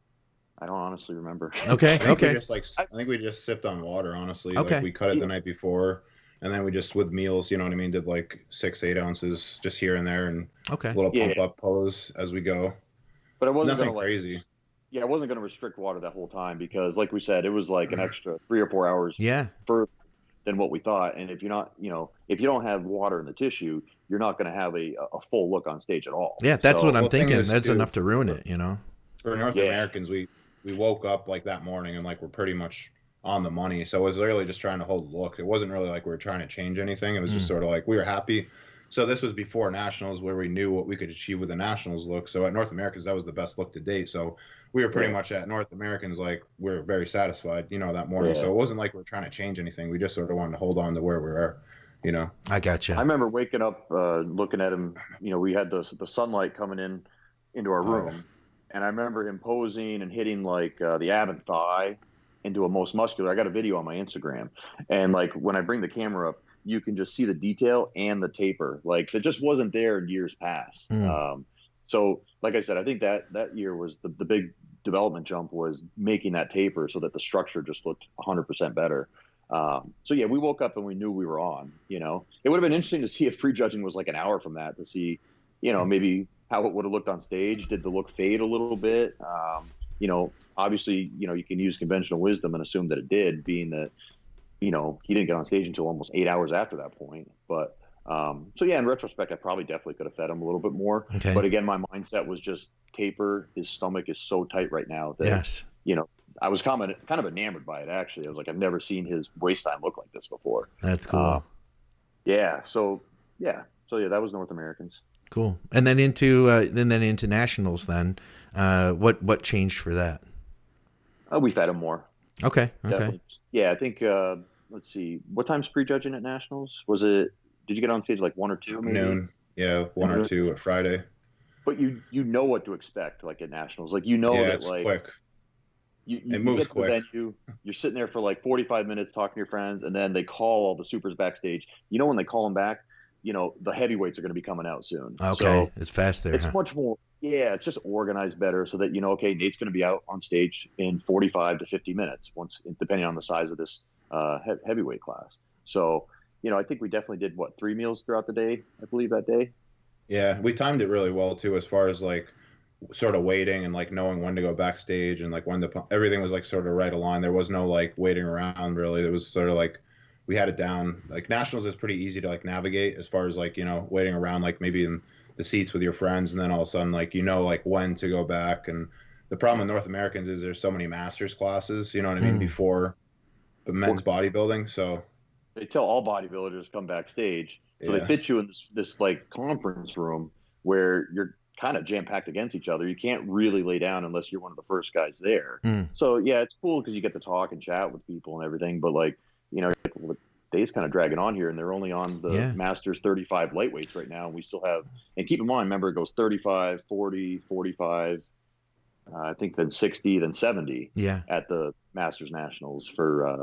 I don't honestly remember. Okay. I think we Okay. just like I think we just sipped on water, honestly. Okay. Like we cut it the night before, and then we just with meals, you know what I mean, did like six, eight ounces just here and there, and Okay. little Yeah. pump up pulls as we go. But I wasn't Nothing gonna, like, crazy. yeah, I wasn't going to restrict water that whole time, because, like we said, it was like an extra three or four hours Yeah. further than what we thought. And if you're not, you know, if you don't have water in the tissue, you're not going to have a, a full look on stage at all. Yeah. That's So- what I'm well, the thing thinking. is, That's too, enough to ruin it, you know? For North Yeah. Americans, we we woke up like that morning and like we're pretty much on the money. So it was really just trying to hold the look. It wasn't really like we were trying to change anything. It was just Mm. sort of like we were happy. So this was before nationals, where we knew what we could achieve with the nationals look. So at North Americans, that was the best look to date. So we were pretty Yeah. much at North Americans, like we were very satisfied, you know, that morning. Yeah. So it wasn't like we are trying to change anything. We just sort of wanted to hold on to where we were, you know. I got you. I remember waking up, uh, looking at him. You know, we had the the sunlight coming in into our Oh. room, and I remember him posing and hitting like uh, the ab and thigh into a most muscular. I got a video on my Instagram, and like when I bring the camera up, you can just see the detail and the taper. Like it just wasn't there in years past. Mm. Um, so, like I said, I think that that year was the the big development jump, was making that taper so that the structure just looked one hundred percent better. Um, so yeah, we woke up and we knew we were on. You know, it would have been interesting to see if prejudging was like an hour from that, to see, you know, maybe how it would have looked on stage. Did the look fade a little bit? Um, you know, obviously, you know, you can use conventional wisdom and assume that it did, being that, you know, he didn't get on stage until almost eight hours after that point. But um, so yeah, in retrospect, I probably definitely could have fed him a little bit more. Okay. But again, my mindset was just taper. His stomach is so tight right now that, Yes. you know, I was kind of, kind of enamored by it, actually. I was like, I've never seen his waistline look like this before. That's cool. Uh, Yeah. So, yeah. So, yeah, that was North Americans. Cool. And then into, uh, then, then into nationals then, uh, what, what changed for that? Uh, we fed him more. Okay. Okay. Definitely. Yeah, I think, uh, let's see, what time's prejudging at nationals? Was it, did you get on stage like one or two? Maybe? Noon. Yeah, one or two at Friday. But you you know what to expect, like at nationals. Like, you know Yeah, that, it's like, quick. You, you It moves get to the quick. venue, you're sitting there for like forty-five minutes talking to your friends, and then they call all the supers backstage. You know, when they call them back, you know, the heavyweights are going to be coming out soon. Okay. So It's fast there. it's Huh? much more, yeah, it's just organized better, so that, you know, okay, Nate's going to be out on stage in forty-five to fifty minutes, once, depending on the size of this uh, he- heavyweight class. So, you know, I think we definitely did, what, three meals throughout the day, I believe, that day. Yeah, we timed it really well too, as far as like sort of waiting and like knowing when to go backstage and like when to pu- everything was like sort of right aligned. There was no like waiting around really. It was sort of like we had it down. Like nationals is pretty easy to like navigate as far as like, you know, waiting around like maybe in the seats with your friends, and then all of a sudden like you know like when to go back. And the problem with North Americans is there's so many masters classes, you know what I mean, Mm. before the men's bodybuilding. So They tell all bodybuilders to come backstage. So Yeah. they fit you in this, this like conference room where you're kind of jam packed against each other. You can't really lay down unless you're one of the first guys there. Mm. So yeah, it's cool because you get to talk and chat with people and everything. But like, you know, days kind of dragging on here, and they're only on the Yeah. Masters thirty-five lightweights right now. We still have, and keep in mind, remember it goes thirty-five, forty, forty-five, uh, I think then sixty, then seventy Yeah. at the Masters Nationals for uh,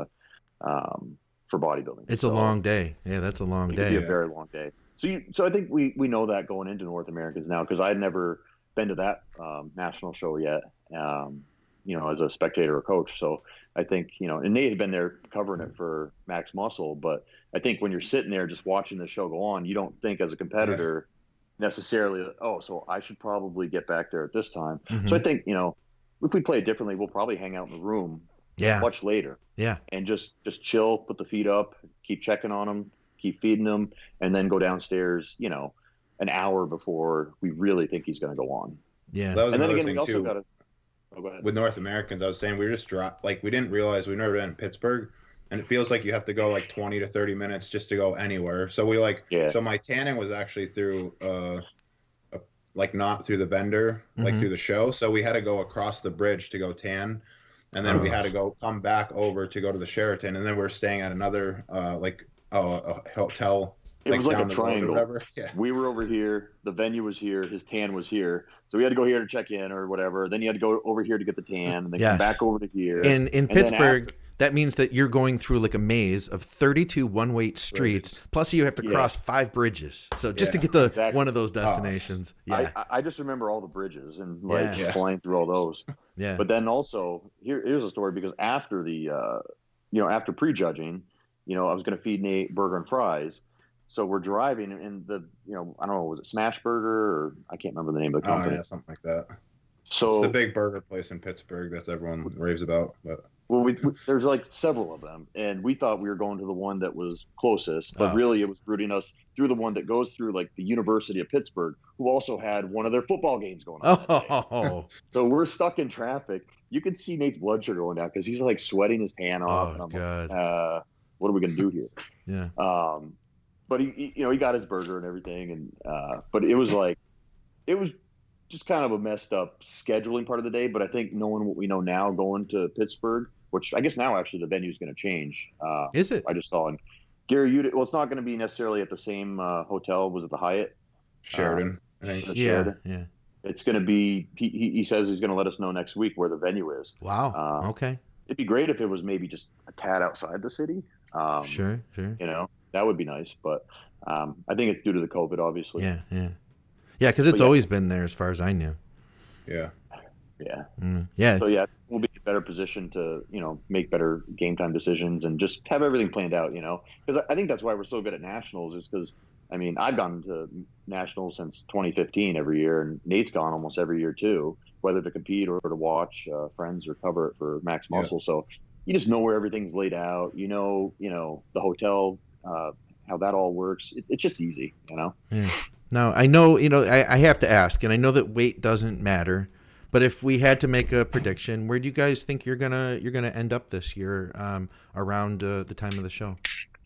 um, for bodybuilding. It's So a long day. Yeah, that's a long it could day. be a Yeah. very long day. So you, so I think we we know that going into North Americans now, because I'd never been to that um, national show yet. Um, you know, as a spectator or coach. So I think, you know, and Nate had been there covering it for Max Muscle, but I think when you're sitting there just watching the show go on, you don't think as a competitor yeah. necessarily, oh, so I should probably get back there at this time. Mm-hmm. So I think, you know, if we play it differently, we'll probably hang out in the room Yeah. much later. Yeah. And just, just chill, put the feet up, keep checking on them, keep feeding them, and then go downstairs, you know, an hour before we really think he's going to go on. Yeah. That was And then another again, thing we also too. got to, oh, go ahead. With North Americans, I was saying we were just dropped, like we didn't realize we've never been in Pittsburgh, and it feels like you have to go like twenty to thirty minutes just to go anywhere. So we like, Yeah. so my tanning was actually through, uh, a, like not through the vendor, like Mhm. through the show. So we had to go across the bridge to go tan, and then we Oh. had to go come back over to go to the Sheraton, and then we we're staying at another, uh, like uh, a hotel. It was like down a the road or triangle. whatever. Yeah. We were over here, the venue was here, his tan was here. So we had to go here to check in or whatever. Then you had to go over here to get the tan, and then Yes. come back over to here. In in And then Pittsburgh, after- that means that you're going through like a maze of thirty-two one-way streets. Streets. Plus, you have to Yeah. cross five bridges. So just to Yeah, get to exactly. one of those destinations. Yeah. I, I just remember all the bridges and like Yeah. flying through all those. yeah. But then also, here, here's a story, because after the, uh, you know, after prejudging, you know, I was going to feed Nate burger and fries. So we're driving, and the, you know, I don't know, was it Smash Burger, or I can't remember the name of the Oh company. yeah, something like that. So It's the big burger place in Pittsburgh that's everyone raves about. But Well, we, we, there's like several of them, and we thought we were going to the one that was closest, but Oh. really it was routing us through the one that goes through like the University of Pittsburgh, who also had one of their football games going on. that day. Oh, So we're stuck in traffic. You can see Nate's blood sugar going down because he's like sweating his tan off. and oh I'm God. like, uh, what are we gonna do here? Yeah. Um, but he, he, you know, he got his burger and everything, and uh, but it was like, it was just kind of a messed up scheduling part of the day. But I think knowing what we know now, going to Pittsburgh, which I guess now actually the venue's going to change. Uh, Is it? I just saw in Gary, you well, it's not going to be necessarily at the same uh, hotel. Was it the Hyatt? Sheridan, I think. the Yeah. Sheraton. Yeah. It's going to be. He, he he says he's going to let us know next week where the venue is. Wow. Uh, okay. It'd be great if it was maybe just a tad outside the city. Um, Sure. Sure. You know, that would be nice, but um, I think it's due to the COVID, obviously. Yeah. Yeah. Yeah. Because it's yeah. always been there as far as I knew. Yeah. Yeah. Mm. Yeah. So yeah, we'll be in a better position to, you know, make better game time decisions and just have everything planned out, you know, because I think that's why we're so good at nationals, is because, I mean, I've gone to nationals since twenty fifteen every year, and Nate's gone almost every year too, whether to compete or to watch uh, friends or cover it for Max Yeah. Muscle. So you just know where everything's laid out, you know, you know, the hotel, uh, how that all works. It, it's just easy, you know? Yeah. Now, I know, you know, I, I have to ask, and I know that weight doesn't matter, but if we had to make a prediction, where do you guys think you're gonna you're gonna end up this year, um, around uh, the time of the show?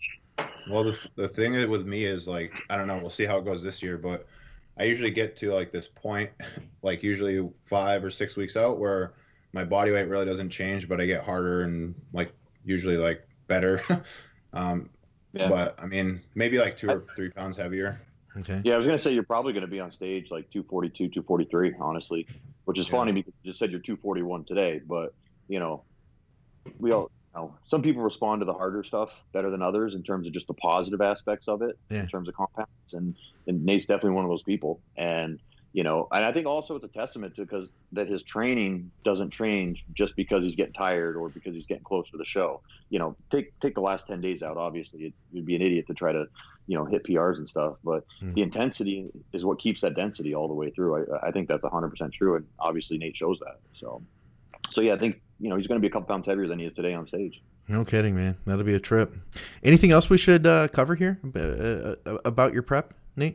Well, the the thing with me is like, I don't know. We'll see how it goes this year, but I usually get to like this point, like usually five or six weeks out, where my body weight really doesn't change, but I get harder and like usually like better. um, Yeah. But I mean, maybe like two or three pounds heavier. Okay. Yeah, I was gonna say you're probably gonna be on stage like two forty-two, two forty-three, honestly, which is Yeah. funny because you just said you're two forty-one today, but you know, we all you know some people respond to the harder stuff better than others in terms of just the positive aspects of it, Yeah. in terms of compounds, and and Nate's definitely one of those people, and you know, and I think also it's a testament to because that his training doesn't change just because he's getting tired or because he's getting close to the show. You know, take take the last ten days out. Obviously, it, you'd be an idiot to try to, you know, hit P Rs and stuff. But Mm. the intensity is what keeps that density all the way through. I, I think that's one hundred percent true, and obviously Nate shows that. So, so yeah, I think you know he's going to be a couple pounds heavier than he is today on stage. No kidding, man. That'll be a trip. Anything else we should uh, cover here uh, uh, about your prep, Nate?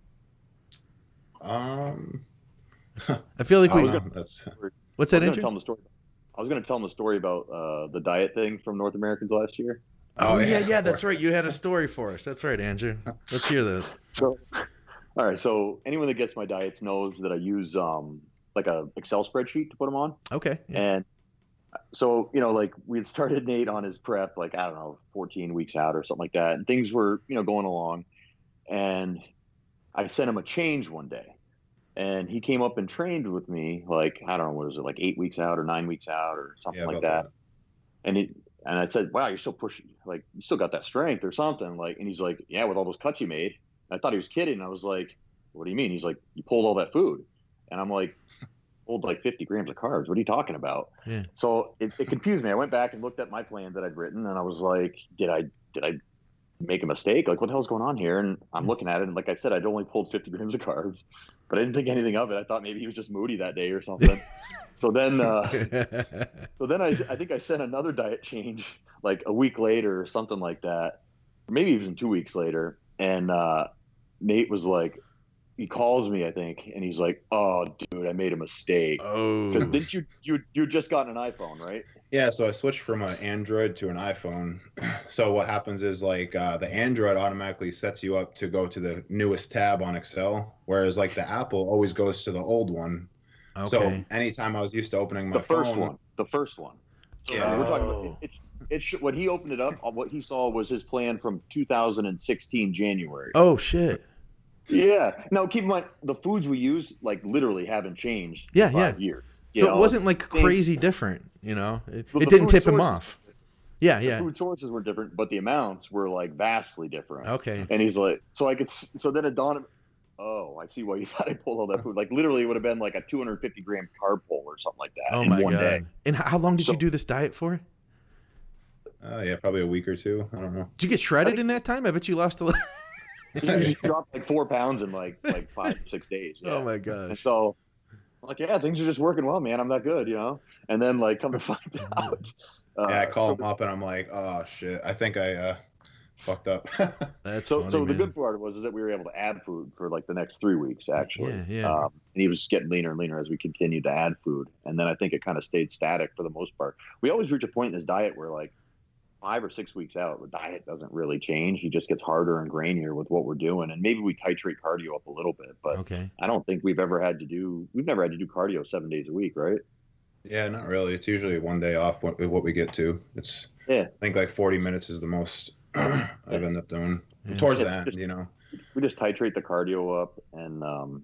Um, I feel like I we. was um, that's What's I that, was going to tell Andrew? him the story. I was going to tell him the story about uh, the diet thing from North Americans last year. Oh, Oh, yeah, yeah. yeah, that's right. You had a story for us. That's right, Andrew. Let's hear this. So, all right. So anyone that gets my diets knows that I use um, like a Excel spreadsheet to put them on. Okay. Yeah. And so, you know, like we had started Nate on his prep, like, I don't know, fourteen weeks out or something like that. And things were, you know, going along. And I sent him a change one day. And he came up and trained with me, like, I don't know, what was it, like eight weeks out or nine weeks out or something Yeah, like about that. that. And he, and I said, wow, you're still pushing, like, you still got that strength or something. Like, and he's like, yeah, with all those cuts you made. I thought he was kidding. I was like, what do you mean? He's like, you pulled all that food. And I'm like, pulled like fifty grams of carbs. What are you talking about? Yeah. So it, it confused me. I went back and looked at my plan that I'd written, and I was like, did I, did I make a mistake? Like, what the hell's going on here? And I'm looking at it, and like I said, I'd only pulled fifty grams of carbs, but I didn't think anything of it. I thought maybe he was just moody that day or something. So then, uh, so then I, I think I sent another diet change like a week later or something like that, or maybe even two weeks later. And uh, Nate was like, he calls me, I think, and he's like, "Oh, dude, I made a mistake." Oh, Because didn't you you you just got an iPhone, right? Yeah, so I switched from an Android to an iPhone. So what happens is like uh, the Android automatically sets you up to go to the newest tab on Excel, whereas like the Apple always goes to the old one. okay. So anytime I was used to opening my The first phone, one, the first one. So Yeah. we're talking about Oh. it. It, it sh- when he opened it up, what he saw was his plan from two thousand sixteen January. Oh shit. Yeah. Now keep in mind the foods we use like literally haven't changed. Yeah, in five yeah. years. You So know, it wasn't like things- crazy different, you know. It, Well, it the didn't food tip him sources- off. Yeah, The yeah. food sources were different, but the amounts were like vastly different. Okay. And he's like, so I could, s- so then it dawned, on me, oh, I see why you thought I pulled all that food. Like literally, it would have been like a two hundred fifty gram carb pull or something like that Oh in my one god. day. And how how long did So- you do this diet for? uh, yeah, probably a week or two. I don't know. Did you get shredded in that time? I bet you lost a lot. He dropped like four pounds in like like five six days. Yeah. Oh my And gosh. so, I'm like, yeah, things are just working well, man. I'm that good, you know. And then like come to find out, uh, Yeah, I call so him up and I'm like, oh shit, I think I uh, fucked up. That's So, funny, so the man. good part was is that we were able to add food for like the next three weeks, actually. Yeah, yeah. Um, and he was getting leaner and leaner as we continued to add food. And then I think it kind of stayed static for the most part. We always reach a point in his diet where like five or six weeks out, the diet doesn't really change. He just gets harder and grainier with what we're doing. And maybe we titrate cardio up a little bit, but Okay. I don't think we've ever had to do, we've never had to do cardio seven days a week, right? Yeah, not really. It's usually one day off what, what we get to. It's Yeah. I think like forty minutes is the most I've ended up doing Yeah. towards the It's end, just- you know. We just titrate the cardio up and, um,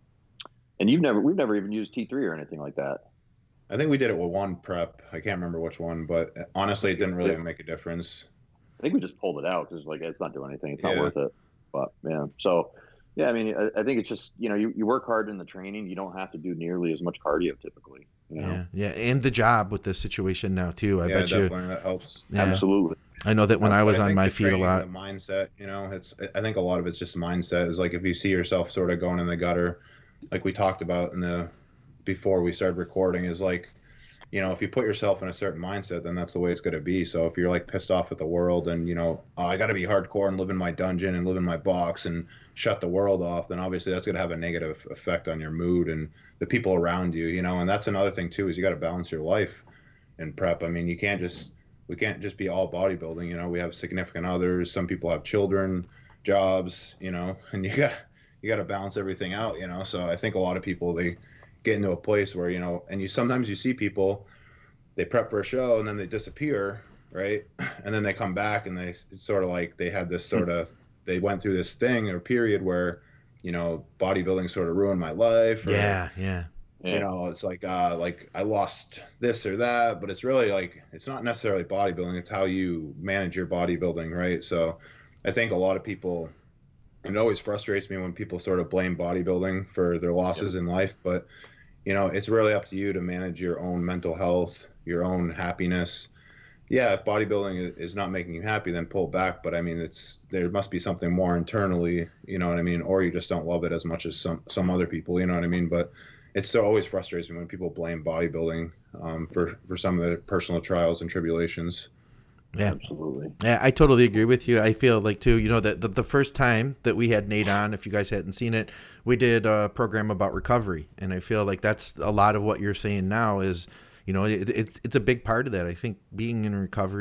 and you've never, we've never even used T three or anything like that. I think we did it with one prep. I can't remember which one, but honestly, it didn't really make a difference. I think we just pulled it out because like it's not doing anything. It's not Yeah. worth it. But yeah, so yeah, I mean, I, I think it's just you know you, you work hard in the training. You don't have to do nearly as much cardio typically. You know, Yeah, yeah, and the job with this situation now too. I yeah, bet you. definitely that helps. Yeah. absolutely. I know that when I But was on think my the feet a training, lot. the mindset, you know, it's. I think a lot of it's just mindset. Is like if you see yourself sort of going in the gutter, like we talked about in the before we started recording, is like, you know, if you put yourself in a certain mindset, then that's the way it's going to be. So if you're like pissed off at the world and, you know, oh, I got to be hardcore and live in my dungeon and live in my box and shut the world off, then obviously that's going to have a negative effect on your mood and the people around you, you know. And that's another thing too, is you got to balance your life in prep. I mean, you can't just, we can't just be all bodybuilding, you know. We have significant others. Some people have children, jobs, you know, and you got, you got to balance everything out, you know. So I think a lot of people, they get into a place where, you know, and you sometimes you see people, they prep for a show and then they disappear, right? And then they come back and they it's sort of like they had this sort of they went through this thing or period where, you know, bodybuilding sort of ruined my life, or, Yeah, yeah, Yeah. you know, it's like uh like I lost this or that, but it's really like it's not necessarily bodybuilding, it's how you manage your bodybuilding, right? So I think a lot of people, it always frustrates me when people sort of blame bodybuilding for their losses in life, but you know, it's really up to you to manage your own mental health, your own happiness. Yeah, if bodybuilding is not making you happy, then pull back. But I mean, it's there must be something more internally, you know what I mean? Or you just don't love it as much as some some other people, you know what I mean? But it still always frustrates me when people blame bodybuilding um, for for some of the personal trials and tribulations. yeah. Absolutely. Yeah, I totally agree with you. I feel like too, you know, that the, the first time that we had Nate on, if you guys hadn't seen it, we did a program about recovery, and I feel like that's a lot of what you're saying now is, you know, it, it's it's a big part of that. I think being in recovery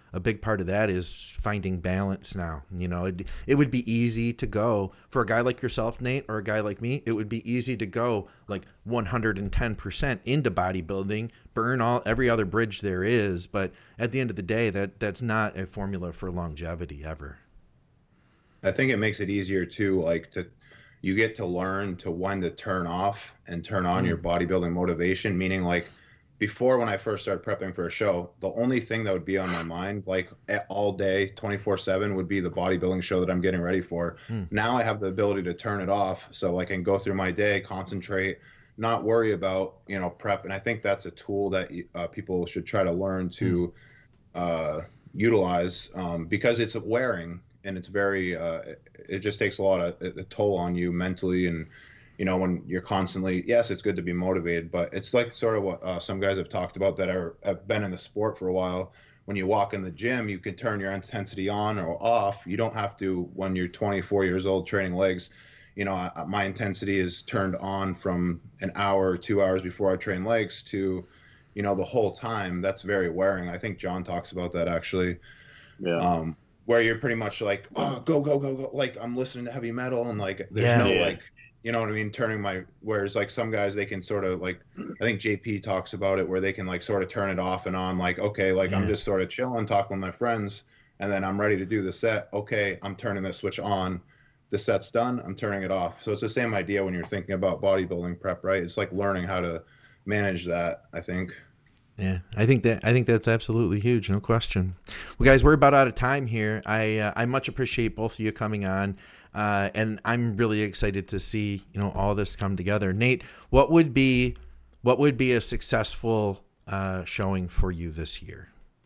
a big part of that is finding balance now. You know, it, it would be easy to go for a guy like yourself, Nate, or a guy like me. It would be easy to go like one hundred ten percent into bodybuilding, burn all every other bridge there is. But at the end of the day, that that's not a formula for longevity ever. I think it makes it easier too, like to, you get to learn to when to turn off and turn on mm. your bodybuilding motivation, meaning like before when I first started prepping for a show, the only thing that would be on my mind, like all day, twenty-four seven, would be the bodybuilding show that I'm getting ready for. Mm. Now I have the ability to turn it off so I can go through my day, concentrate, not worry about, you know, prep. And I think that's a tool that uh, people should try to learn to mm. uh, utilize um, because it's wearing and it's very, uh, it just takes a lot of a toll on you mentally. And you know, when you're constantly, yes, it's good to be motivated, but it's like sort of what uh, some guys have talked about that are have been in the sport for a while. When you walk in the gym, you can turn your intensity on or off. You don't have to when you're twenty-four years old training legs. You know, I, my intensity is turned on from an hour or two hours before I train legs to, you know, the whole time. That's very wearing. I think John talks about that actually. Yeah. Um, where you're pretty much like, oh, go, go, go, go. Like I'm listening to heavy metal and like there's yeah. no yeah. like. You know what I mean? Turning my, whereas like some guys, they can sort of like, I think J P talks about it where they can like sort of turn it off and on, like, okay, like yeah. I'm just sort of chilling, talking with my friends, and then I'm ready to do the set. Okay, I'm turning the switch on. The set's done, I'm turning it off. So it's the same idea when you're thinking about bodybuilding prep, right? It's like learning how to manage that, I think. Yeah, I think that I think that's absolutely huge, no question. Well, guys, we're about out of time here. I uh, I much appreciate both of you coming on. Uh, and I'm really excited to see, you know, all this come together. Nate, what would be, what would be a successful uh, showing for you this year?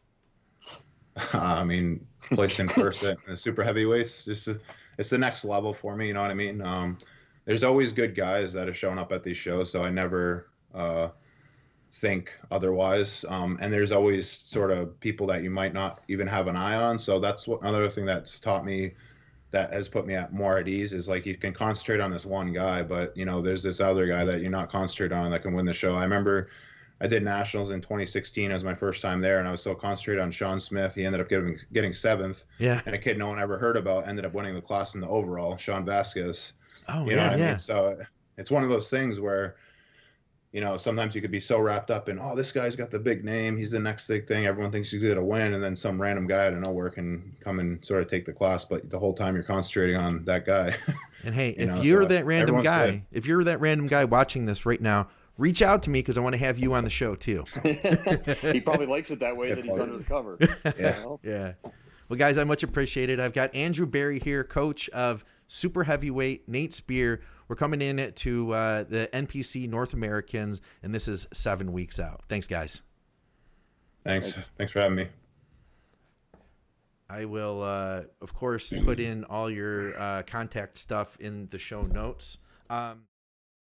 Uh, I mean, placing first in the super heavyweights, this is, it's the next level for me. You know what I mean? Um, there's always good guys that have shown up at these shows, so I never uh, think otherwise. Um, and there's always sort of people that you might not even have an eye on. So that's what, another thing that's taught me, that has put me at more at ease, is like you can concentrate on this one guy, but you know there's this other guy that you're not concentrating on that can win the show. I remember I did nationals in twenty sixteen as my first time there, and I was so concentrated on Sean Smith. He ended up getting getting seventh. Yeah. And a kid no one ever heard about ended up winning the class in the overall, Sean Vasquez. Oh, you yeah, know what yeah. I mean? So it's one of those things where, you know, sometimes you could be so wrapped up in, oh, this guy's got the big name, he's the next big thing, everyone thinks he's going to win, and then some random guy out of nowhere can come and sort of take the class, but the whole time you're concentrating on that guy. And hey, you if know, you're so that random guy, good. if you're that random guy watching this right now, reach out to me because I want to have you on the show too. He probably likes it that way yeah, that he's under the cover. Yeah. You know? Yeah. Well, guys, I much appreciate it. I've got Andrew Berry here, coach of super heavyweight Nate Spear. We're coming in to uh, the N P C North Americans, and this is seven weeks out. Thanks, guys. Thanks. Thanks, Thanks for having me. I will, uh, of course, put in all your uh, contact stuff in the show notes. Um,